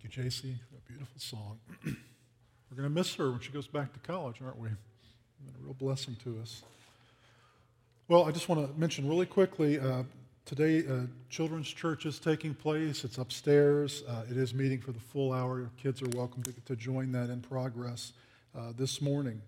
Thank you, JC. A beautiful song. We're going to miss her when she goes back to college, aren't we? Been a real blessing to us. Well, I just want to mention really quickly, today Children's Church is taking place. It's upstairs. It is meeting for the full hour. Your kids are welcome to join that in progress this morning.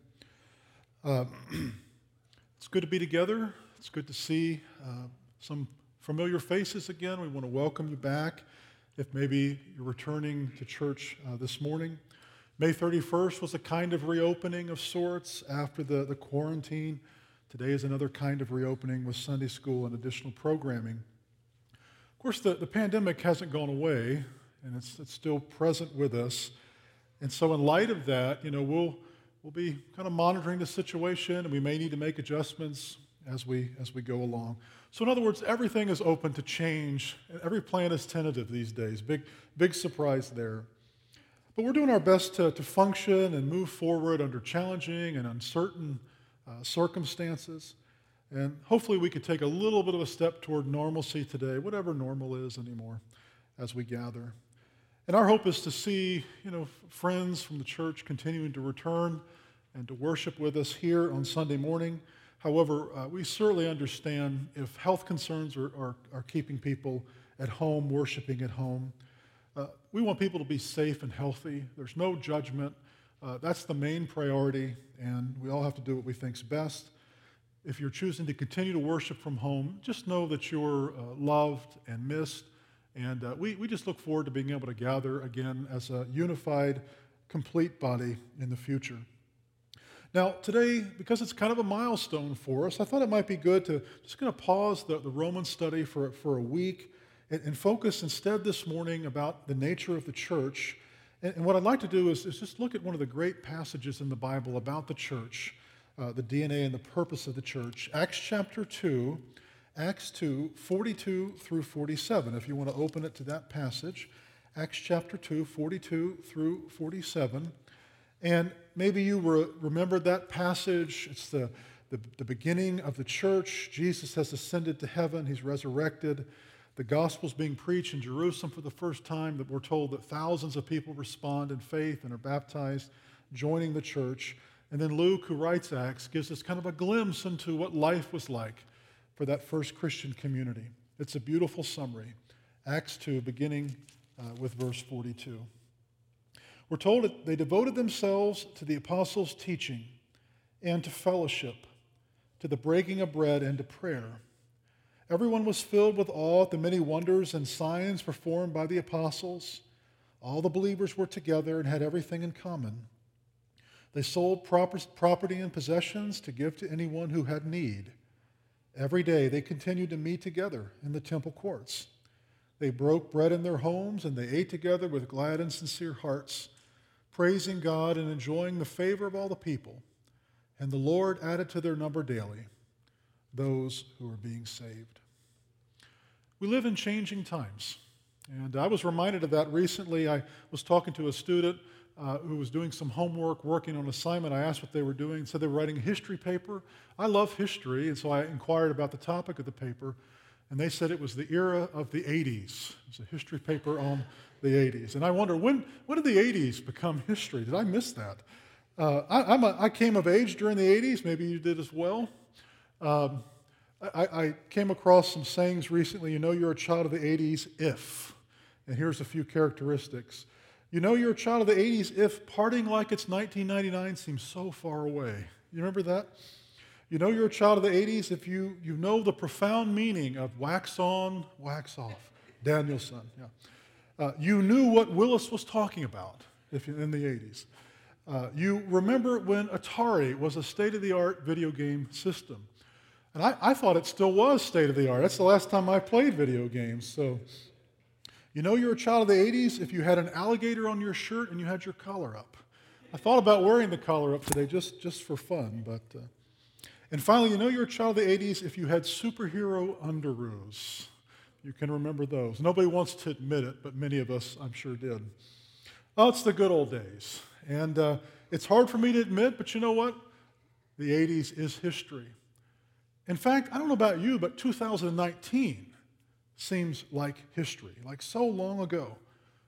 It's good to be together. It's good to see some familiar faces again. We want to welcome you back. If maybe you're returning to church this morning. May 31st was a kind of reopening of sorts after the quarantine. Today is another kind of reopening with Sunday school and additional programming. Of course, the pandemic hasn't gone away, and it's still present with us. And so in light of that, we'll be kind of monitoring the situation, and we may need to make adjustments as we go along. So in other words, everything is open to change. Every plan is tentative these days. Big surprise there. But we're doing our best to function and move forward under challenging and uncertain circumstances. And hopefully we could take a little bit of a step toward normalcy today, whatever normal is anymore, as we gather. And our hope is to see, friends from the church continuing to return and to worship with us here on Sunday morning. However, we certainly understand if health concerns are keeping people at home, worshiping at home. We want people to be safe and healthy. There's no judgment. That's the main priority, and we all have to do what we think's best. If you're choosing to continue to worship from home, just know that you're loved and missed, and we just look forward to being able to gather again as a unified, complete body in the future. Now, today, because it's kind of a milestone for us, I thought it might be good to just kind of pause the Roman study for a week and focus instead this morning about the nature of the church. And what I'd like to do is just look at one of the great passages in the Bible about the church, the DNA and the purpose of the church. Acts chapter 2, Acts 2, 42 through 47. If you want to open it to that passage, Acts chapter 2, 42 through 47. And maybe you remembered that passage. It's the beginning of the church. Jesus has ascended to heaven. He's resurrected. The gospel's being preached in Jerusalem for the first time. That we're told that thousands of people respond in faith and are baptized, joining the church. And then Luke, who writes Acts, gives us kind of a glimpse into what life was like for that first Christian community. It's a beautiful summary. Acts 2, beginning with verse 42. We're told that they devoted themselves to the apostles' teaching and to fellowship, to the breaking of bread and to prayer. Everyone was filled with awe at the many wonders and signs performed by the apostles. All the believers were together and had everything in common. They sold property and possessions to give to anyone who had need. Every day they continued to meet together in the temple courts. They broke bread in their homes and they ate together with glad and sincere hearts, praising God and enjoying the favor of all the people. And the Lord added to their number daily those who were being saved. We live in changing times. And I was reminded of that recently. I was talking to a student who was doing some homework, working on an assignment. I asked what they were doing. Said they were writing a history paper. I love history, and so I inquired about the topic of the paper. And they said it was the era of the 80s. It was a history paper on the 80s. And I wonder, when did the 80s become history? Did I miss that? I came of age during the 80s. Maybe you did as well. I came across some sayings recently. You're a child of the 80s if. And here's a few characteristics. You're a child of the 80s if partying like it's 1999 seems so far away. You remember that? You're a child of the 80s if you know the profound meaning of wax on, wax off. Danielson, yeah. You knew what Willis was talking about if you're in the 80s. You remember when Atari was a state-of-the-art video game system. And I thought it still was state-of-the-art. That's the last time I played video games. So, you're a child of the 80s if you had an alligator on your shirt and you had your collar up. I thought about wearing the collar up today just for fun, but... And finally, you're a child of the 80s if you had superhero underoos. You can remember those. Nobody wants to admit it, but many of us, I'm sure, did. Oh, it's the good old days. And it's hard for me to admit, but you know what? The 80s is history. In fact, I don't know about you, but 2019 seems like history, like so long ago.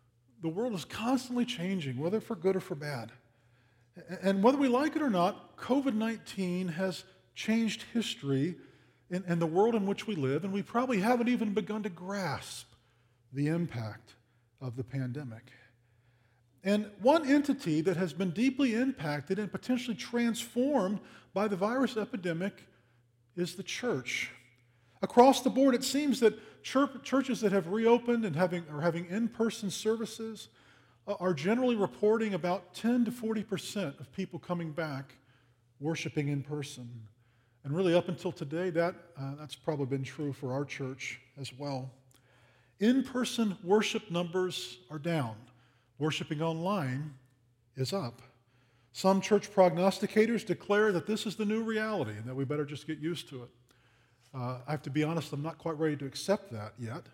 the world is constantly changing, whether for good or for bad. And whether we like it or not, COVID-19 has changed history in the world in which we live, and we probably haven't even begun to grasp the impact of the pandemic. And one entity that has been deeply impacted and potentially transformed by the virus epidemic is the church. Across the board, it seems that churches that have reopened and are having in-person services are generally reporting about 10 to 40% of people coming back worshiping in person. And really up until today, that's probably been true for our church as well. In-person worship numbers are down. Worshiping online is up. Some church prognosticators declare that this is the new reality and that we better just get used to it. I have to be honest, I'm not quite ready to accept that yet.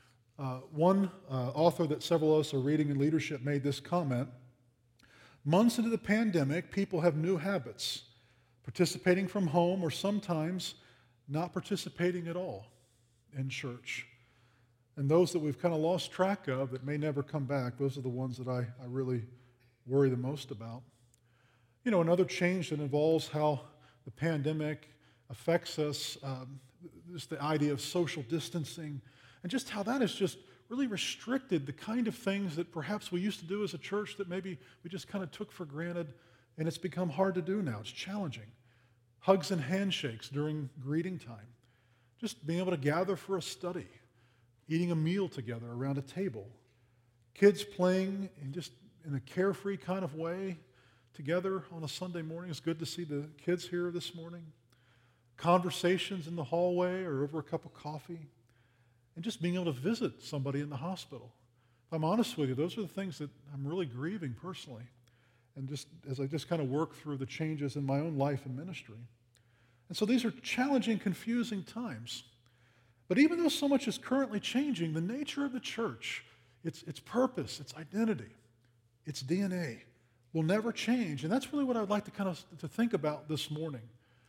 One author that several of us are reading in leadership made this comment: months into the pandemic, people have new habits, participating from home or sometimes not participating at all in church. And those that we've kind of lost track of that may never come back, those are the ones that I really worry the most about. You know, another change that involves how the pandemic affects us, is the idea of social distancing, and just how that has just really restricted the kind of things that perhaps we used to do as a church that maybe we just kind of took for granted, and it's become hard to do now. It's challenging. Hugs and handshakes during greeting time. Just being able to gather for a study. Eating a meal together around a table. Kids playing in a carefree kind of way together on a Sunday morning. It's good to see the kids here this morning. Conversations in the hallway or over a cup of coffee. And just being able to visit somebody in the hospital. If I'm honest with you, those are the things that I'm really grieving personally. And just as I just kind of work through the changes in my own life and ministry. And so these are challenging, confusing times. But even though so much is currently changing, the nature of the church, its purpose, its identity, its DNA will never change. And that's really what I'd like to think about this morning.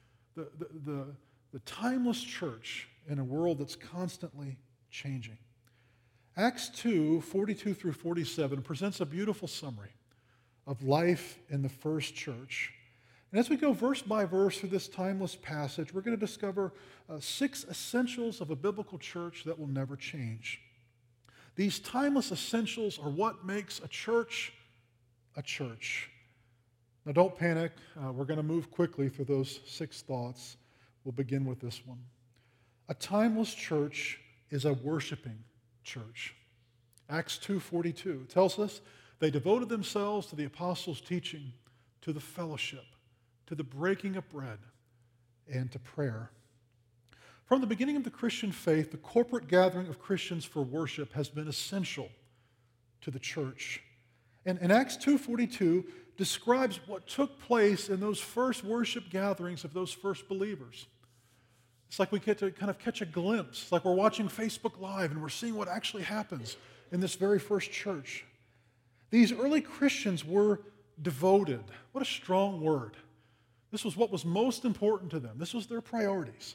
The timeless church in a world that's constantly changing. Acts 2, 42 through 47 presents a beautiful summary of life in the first church. And as we go verse by verse through this timeless passage, we're going to discover 6 essentials of a biblical church that will never change. These timeless essentials are what makes a church a church. Now don't panic. We're going to move quickly through those 6 thoughts. We'll begin with this one. A timeless church is a worshiping church. Acts 2:42 tells us they devoted themselves to the apostles' teaching, to the fellowship, to the breaking of bread, and to prayer. From the beginning of the Christian faith, the corporate gathering of Christians for worship has been essential to the church. And Acts 2:42 describes what took place in those first worship gatherings of those first believers. It's like we get to kind of catch a glimpse, like we're watching Facebook Live and we're seeing what actually happens in this very first church. These early Christians were devoted. What a strong word. This was what was most important to them. This was their priorities.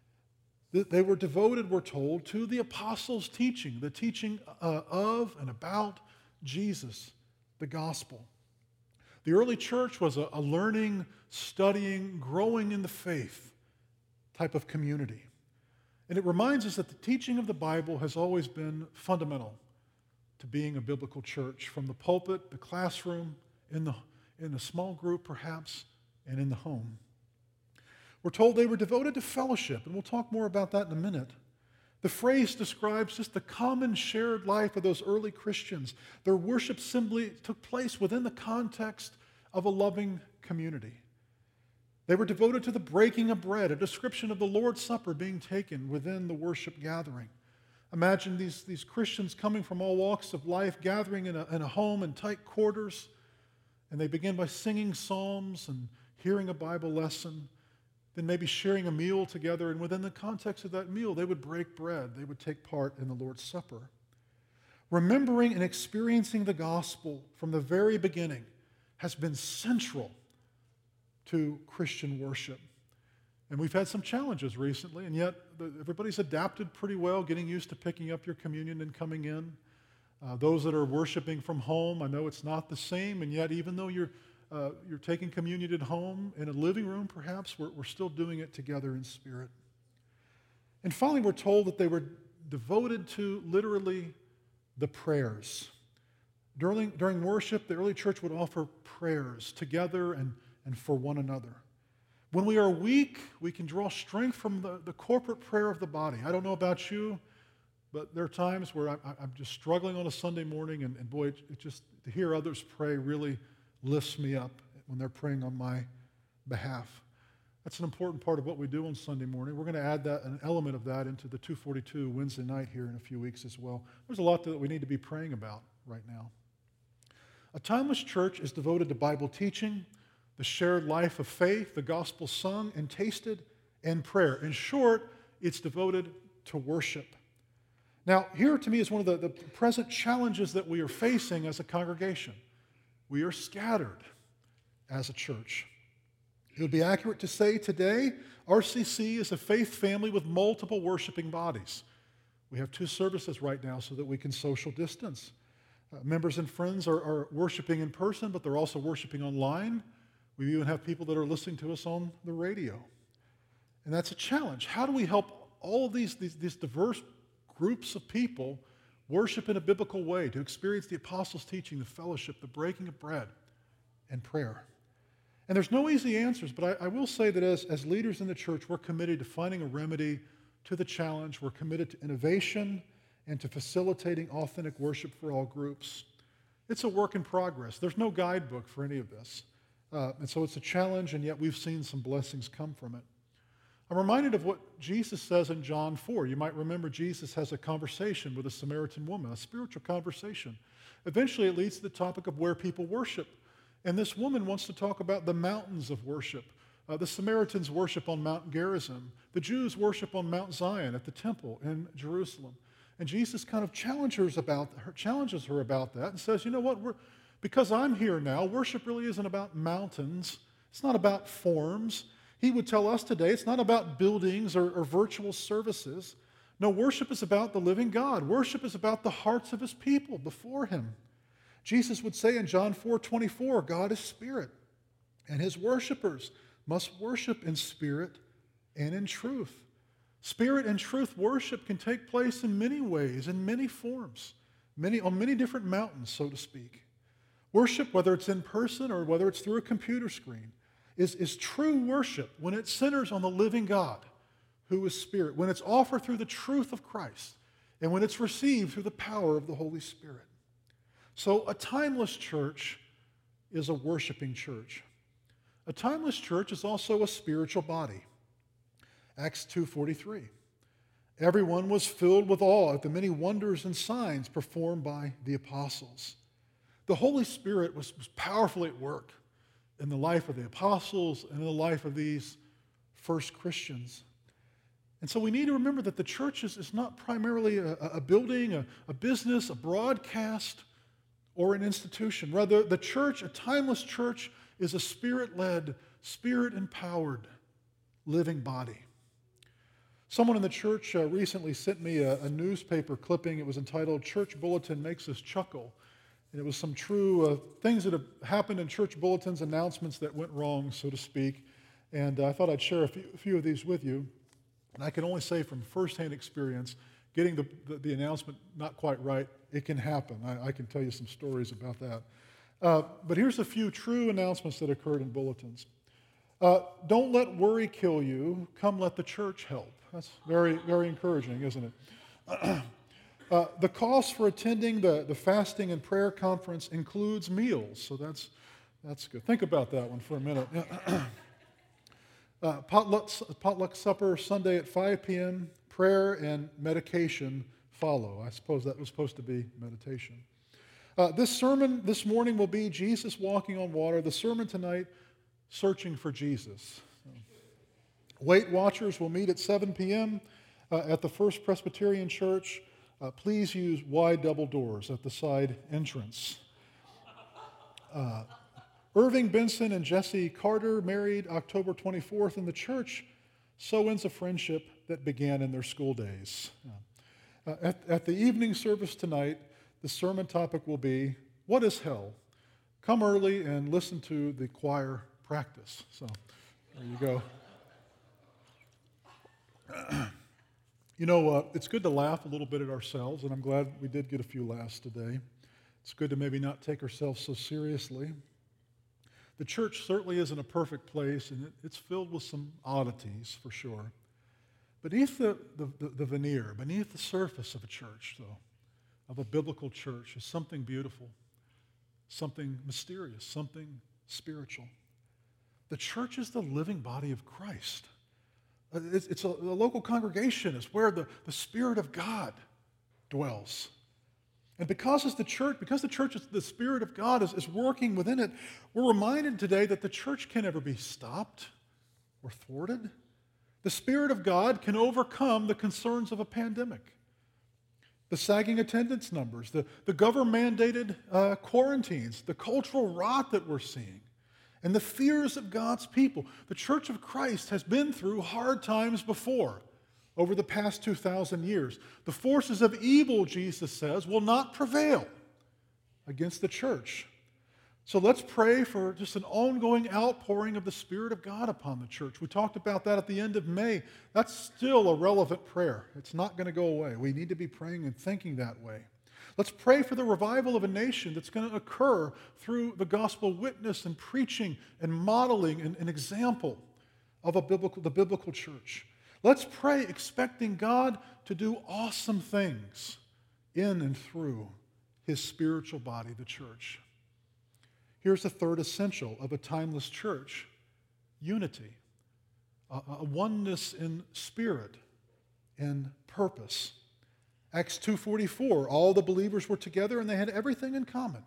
They were devoted, we're told, to the apostles' teaching, the teaching of and about Jesus, the gospel. The early church was a learning, studying, growing in the faith type of community. And it reminds us that the teaching of the Bible has always been fundamental to being a biblical church, from the pulpit, the classroom, in a small group perhaps, and in the home. We're told they were devoted to fellowship, and we'll talk more about that in a minute. The phrase describes just the common shared life of those early Christians. Their worship simply took place within the context of a loving community. They were devoted to the breaking of bread, a description of the Lord's Supper being taken within the worship gathering. Imagine these Christians coming from all walks of life, gathering in a home in tight quarters, and they begin by singing psalms and hearing a Bible lesson, then maybe sharing a meal together, and within the context of that meal, they would break bread. They would take part in the Lord's Supper. Remembering and experiencing the gospel from the very beginning has been central to Christian worship. And we've had some challenges recently, and yet everybody's adapted pretty well, getting used to picking up your communion and coming in. Those that are worshiping from home, I know it's not the same, and yet even though you're taking communion at home, in a living room perhaps, we're still doing it together in spirit. And finally, we're told that they were devoted to literally the prayers. During worship, the early church would offer prayers together and for one another. When we are weak, we can draw strength from the corporate prayer of the body. I don't know about you, but there are times where I'm just struggling on a Sunday morning, and boy, it just to hear others pray really lifts me up when they're praying on my behalf. That's an important part of what we do on Sunday morning. We're going to add an element of that into the 242 Wednesday night here in a few weeks as well. There's a lot that we need to be praying about right now. A timeless church is devoted to Bible teaching, the shared life of faith, the gospel sung and tasted, and prayer. In short, it's devoted to worship. Now, here to me is one of the present challenges that we are facing as a congregation. We are scattered as a church. It would be accurate to say today, RCC is a faith family with multiple worshiping bodies. We have 2 services right now so that we can social distance. Members and friends are worshiping in person, but they're also worshiping online. We even have people that are listening to us on the radio. And that's a challenge. How do we help all of these diverse groups of people worship in a biblical way, to experience the apostles' teaching, the fellowship, the breaking of bread, and prayer? And there's no easy answers, but I will say that as leaders in the church, we're committed to finding a remedy to the challenge. We're committed to innovation and to facilitating authentic worship for all groups. It's a work in progress. There's no guidebook for any of this. And so it's a challenge, and yet we've seen some blessings come from it. I'm reminded of what Jesus says in John 4. You might remember Jesus has a conversation with a Samaritan woman, a spiritual conversation. Eventually it leads to the topic of where people worship. And this woman wants to talk about the mountains of worship. The Samaritans worship on Mount Gerizim. The Jews worship on Mount Zion at the temple in Jerusalem. And Jesus kind of challenges her about that and says, you know what, because I'm here now, worship really isn't about mountains. It's not about forms. He would tell us today it's not about buildings or virtual services. No, worship is about the living God. Worship is about the hearts of his people before him. Jesus would say in John 4:24, God is spirit, and his worshipers must worship in spirit and in truth. Spirit and truth worship can take place in many ways, in many forms, on many different mountains, so to speak. Worship, whether it's in person or whether it's through a computer screen, is true worship when it centers on the living God, who is spirit, when it's offered through the truth of Christ, and when it's received through the power of the Holy Spirit. So a timeless church is a worshiping church. A timeless church is also a spiritual body. Acts 2:43. Everyone was filled with awe at the many wonders and signs performed by the apostles. The Holy Spirit was powerfully at work in the life of the apostles and in the life of these first Christians. And so we need to remember that the church is not primarily a building, a business, a broadcast, or an institution. Rather, the church, a timeless church, is a spirit-led, spirit-empowered, living body. Someone in the church recently sent me a newspaper clipping. It was entitled, Church Bulletin Makes Us Chuckle. And it was some true things that have happened in church bulletins, announcements that went wrong, so to speak. And I thought I'd share a few of these with you. And I can only say from firsthand experience, getting the announcement not quite right, it can happen. I can tell you some stories about that. But here's a few true announcements that occurred in bulletins. Don't let worry kill you. Come let the church help. That's very, very encouraging, isn't it? The cost for attending the fasting and prayer conference includes meals, so that's good. Think about that one for a minute. Potluck supper Sunday at 5 p.m., prayer and medication follow. I suppose that was supposed to be meditation. This sermon this morning will be Jesus walking on water. The sermon tonight, searching for Jesus. Weight Watchers will meet at 7 p.m. At the First Presbyterian Church. Please use wide double doors at the side entrance. Irving Benson and Jesse Carter married October 24th in the church. So ends a friendship that began in their school days. At the evening service tonight, the sermon topic will be, What is Hell? Come early and listen to the choir practice. So there you go. It's good to laugh a little bit at ourselves, and I'm glad we did get a few laughs today. It's good to maybe not take ourselves so seriously. The church certainly isn't a perfect place, and it's filled with some oddities, for sure. Beneath the veneer, beneath the surface of a church, though, of a biblical church, is something beautiful, something mysterious, something spiritual. The church is the living body of Christ. It's a local congregation. It's where the Spirit of God dwells. And because the church is the Spirit of God is working within it, we're reminded today that the church can never be stopped or thwarted. The Spirit of God can overcome the concerns of a pandemic, the sagging attendance numbers, the government-mandated quarantines, the cultural rot that we're seeing, and the fears of God's people. The Church of Christ has been through hard times before over the past 2,000 years. The forces of evil, Jesus says, will not prevail against the church. So let's pray for just an ongoing outpouring of the Spirit of God upon the church. We talked about that at the end of May. That's still a relevant prayer. It's not going to go away. We need to be praying and thinking that way. Let's pray for the revival of a nation that's going to occur through the gospel witness and preaching and modeling and example of the biblical church. Let's pray expecting God to do awesome things in and through his spiritual body, the church. Here's the third essential of a timeless church: unity, a oneness in spirit and purpose. Acts 2:44, all the believers were together and they had everything in common.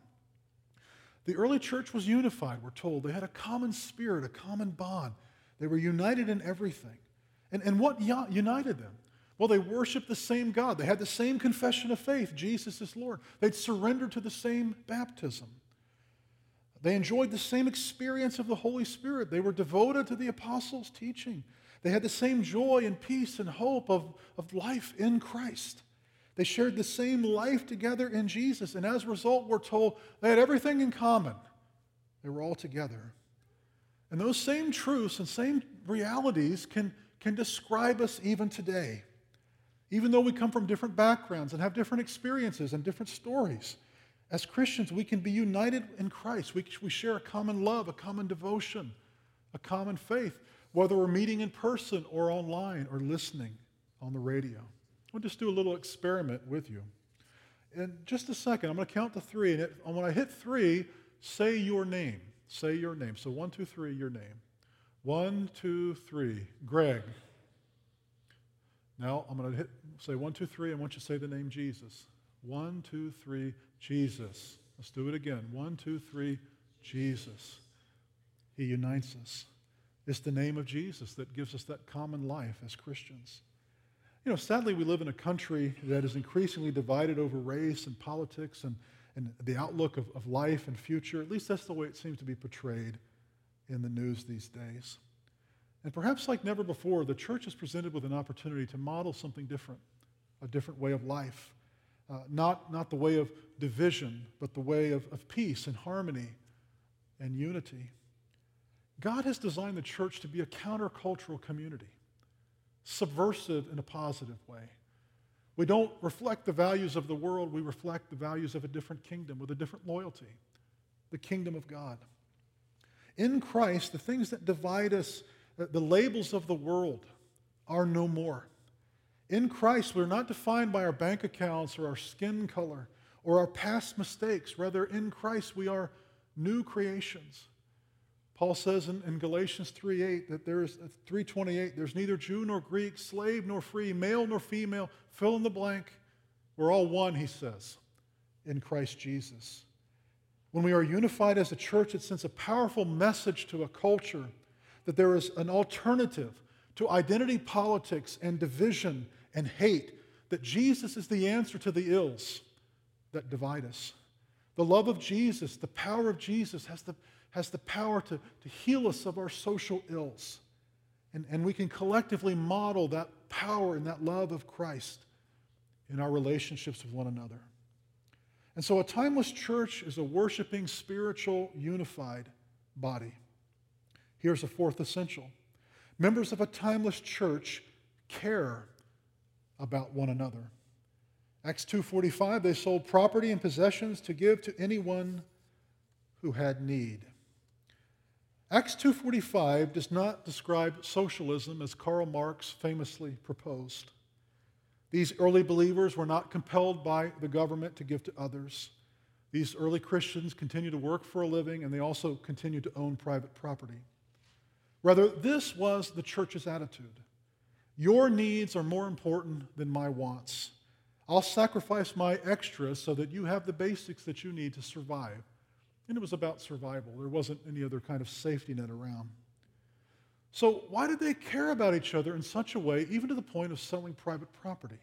The early church was unified, we're told. They had a common spirit, a common bond. They were united in everything. And what united them? Well, they worshiped the same God. They had the same confession of faith, Jesus is Lord. They'd surrendered to the same baptism. They enjoyed the same experience of the Holy Spirit. They were devoted to the apostles' teaching. They had the same joy and peace and hope of life in Christ. They shared the same life together in Jesus, and as a result, we're told they had everything in common. They were all together. And those same truths and same realities can describe us even today. Even though we come from different backgrounds and have different experiences and different stories, as Christians, we can be united in Christ. We share a common love, a common devotion, a common faith, whether we're meeting in person or online or listening on the radio. I'll just do a little experiment with you. In just a second, I'm going to count to three, and when I hit three, say your name. Say your name. So 1, 2, 3, your name. 1, 2, 3, Greg. Now I'm going to say 1, 2, 3. I want you to say the name Jesus. 1, 2, 3, Jesus. Let's do it again. 1, 2, 3, Jesus. He unites us. It's the name of Jesus that gives us that common life as Christians. Sadly, we live in a country that is increasingly divided over race and politics and the outlook of life and future. At least that's the way it seems to be portrayed in the news these days. And perhaps like never before, the church is presented with an opportunity to model something different, a different way of life. Not the way of division, but the way of peace and harmony and unity. God has designed the church to be a countercultural community, subversive in a positive way. We don't reflect the values of the world, we reflect the values of a different kingdom with a different loyalty, the kingdom of God. In Christ, the things that divide us, the labels of the world, are no more. In Christ, we're not defined by our bank accounts or our skin color or our past mistakes. Rather, in Christ, we are new creations. Paul says in Galatians 3:8 that 3:28, there's neither Jew nor Greek, slave nor free, male nor female, fill in the blank. We're all one, he says, in Christ Jesus. When we are unified as a church, it sends a powerful message to a culture that there is an alternative to identity politics and division and hate, that Jesus is the answer to the ills that divide us. The love of Jesus, the power of Jesus has the power to heal us of our social ills. And we can collectively model that power and that love of Christ in our relationships with one another. And so a timeless church is a worshiping, spiritual, unified body. Here's a fourth essential. Members of a timeless church care about one another. Acts 2:45, they sold property and possessions to give to anyone who had need. Acts 2:45 does not describe socialism as Karl Marx famously proposed. These early believers were not compelled by the government to give to others. These early Christians continued to work for a living, and they also continued to own private property. Rather, this was the church's attitude. Your needs are more important than my wants. I'll sacrifice my extras so that you have the basics that you need to survive. And it was about survival. There wasn't any other kind of safety net around. So why did they care about each other in such a way, even to the point of selling private property?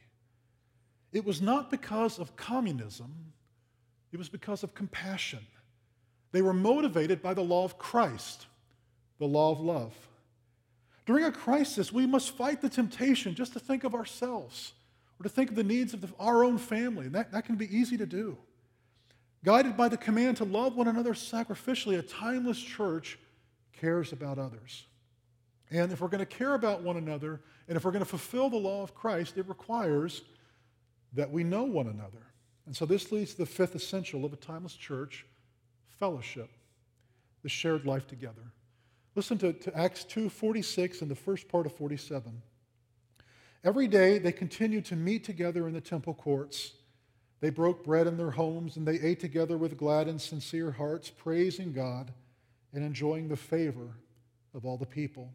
It was not because of communism. It was because of compassion. They were motivated by the law of Christ, the law of love. During a crisis, we must fight the temptation just to think of ourselves or to think of the needs of our own family. And that can be easy to do. Guided by the command to love one another sacrificially, a timeless church cares about others. And if we're going to care about one another, and if we're going to fulfill the law of Christ, it requires that we know one another. And so this leads to the fifth essential of a timeless church, fellowship, the shared life together. Listen to Acts 2:46 and the first part of 47. Every day they continued to meet together in the temple courts. They broke bread in their homes, and they ate together with glad and sincere hearts, praising God and enjoying the favor of all the people.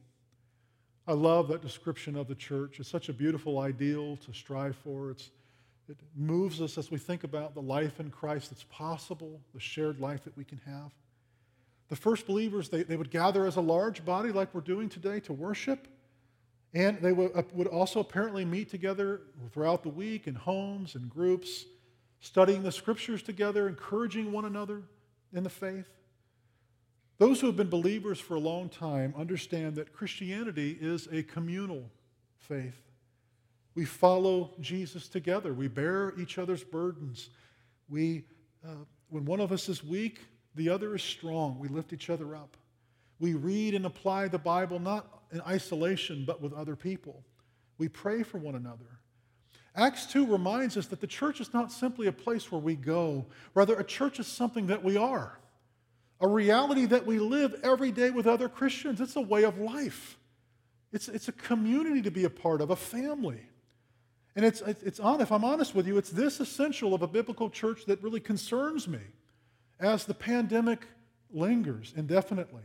I love that description of the church. It's such a beautiful ideal to strive for. It moves us as we think about the life in Christ that's possible, the shared life that we can have. The first believers, they would gather as a large body like we're doing today to worship, and they would also apparently meet together throughout the week in homes and groups, studying the scriptures together, encouraging one another in the faith. Those who have been believers for a long time understand that Christianity is a communal faith. We follow Jesus together. We bear each other's burdens. When one of us is weak, the other is strong. We lift each other up. We read and apply the Bible not in isolation, but with other people. We pray for one another. Acts 2 reminds us that the church is not simply a place where we go. Rather, a church is something that we are. A reality that we live every day with other Christians. It's a way of life. It's a community to be a part of, a family. And if I'm honest with you, it's this essential of a biblical church that really concerns me as the pandemic lingers indefinitely.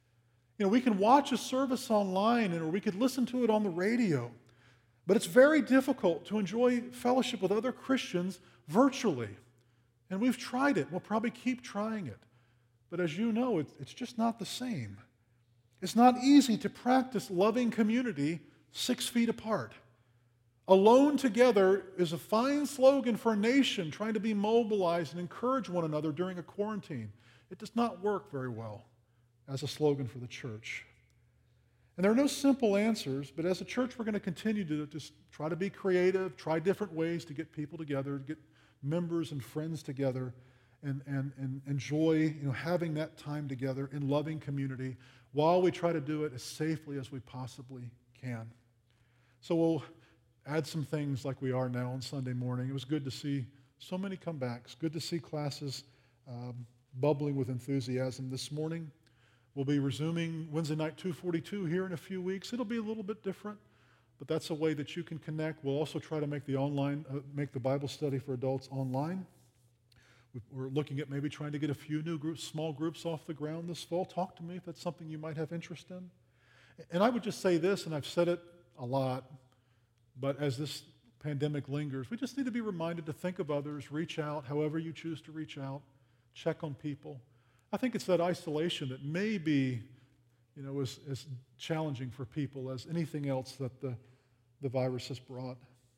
We can watch a service online or we could listen to it on the radio, but it's very difficult to enjoy fellowship with other Christians virtually. And we've tried it. We'll probably keep trying it. But as you know, it's just not the same. It's not easy to practice loving community 6 feet apart. Alone together is a fine slogan for a nation trying to be mobilized and encourage one another during a quarantine. It does not work very well as a slogan for the church. And there are no simple answers, but as a church, we're going to continue to just try to be creative, try different ways to get people together, to get members and friends together, and enjoy having that time together in loving community while we try to do it as safely as we possibly can. So we'll add some things like we are now on Sunday morning. It was good to see so many comebacks. Good to see classes bubbling with enthusiasm. This morning, we'll be resuming Wednesday night 242 here in a few weeks. It'll be a little bit different, but that's a way that you can connect. We'll also try to make the Bible study for adults online. We're looking at maybe trying to get a few new groups, small groups off the ground this fall. Talk to me if that's something you might have interest in. And I would just say this, and I've said it a lot, but as this pandemic lingers, we just need to be reminded to think of others, reach out however you choose to reach out, check on people. I think it's that isolation that may be, as challenging for people as anything else that the virus has brought.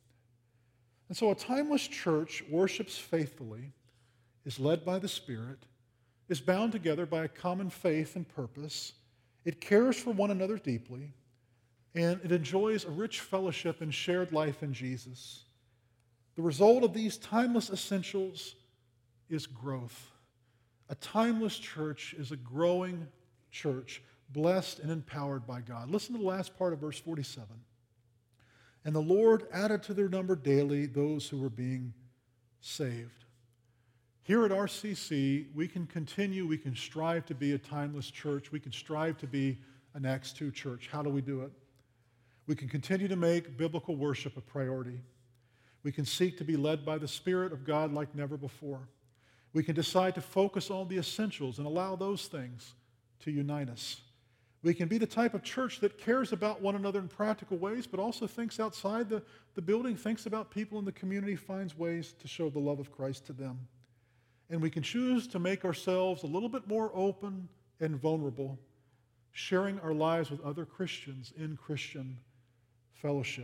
And so a timeless church worships faithfully, is led by the Spirit, is bound together by a common faith and purpose. It cares for one another deeply, and it enjoys a rich fellowship and shared life in Jesus. The result of these timeless essentials is growth. A timeless church is a growing church, blessed and empowered by God. Listen to the last part of verse 47. And the Lord added to their number daily those who were being saved. Here at RCC, we can continue, we can strive to be a timeless church. We can strive to be an Acts 2 church. How do we do it? We can continue to make biblical worship a priority. We can seek to be led by the Spirit of God like never before. We can decide to focus on the essentials and allow those things to unite us. We can be the type of church that cares about one another in practical ways, but also thinks outside the building, thinks about people in the community, finds ways to show the love of Christ to them. And we can choose to make ourselves a little bit more open and vulnerable, sharing our lives with other Christians in Christian fellowship.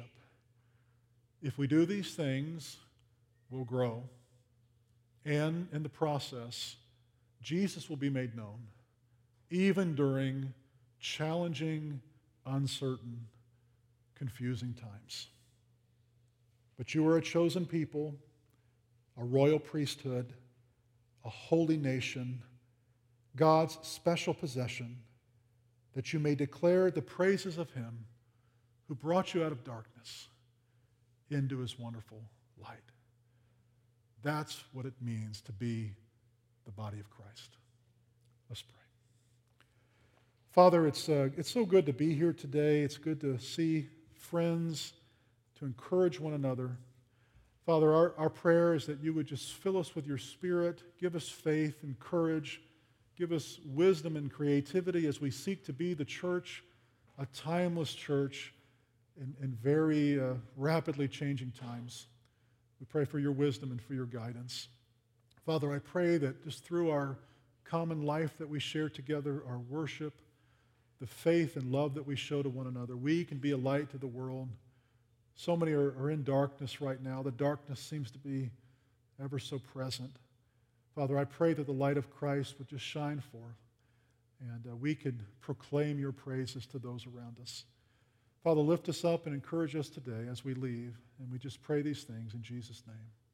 If we do these things, we'll grow. And in the process, Jesus will be made known, even during challenging, uncertain, confusing times. But you are a chosen people, a royal priesthood, a holy nation, God's special possession, that you may declare the praises of him who brought you out of darkness into his wonderful light. That's what it means to be the body of Christ. Let's pray. Father, it's so good to be here today. It's good to see friends, to encourage one another. Father, our prayer is that you would just fill us with your Spirit, give us faith and courage, give us wisdom and creativity as we seek to be the church, a timeless church in very rapidly changing times. We pray for your wisdom and for your guidance. Father, I pray that just through our common life that we share together, our worship, the faith and love that we show to one another, we can be a light to the world. So many are in darkness right now. The darkness seems to be ever so present. Father, I pray that the light of Christ would just shine forth, and we could proclaim your praises to those around us. Father, lift us up and encourage us today as we leave, and we just pray these things in Jesus' name.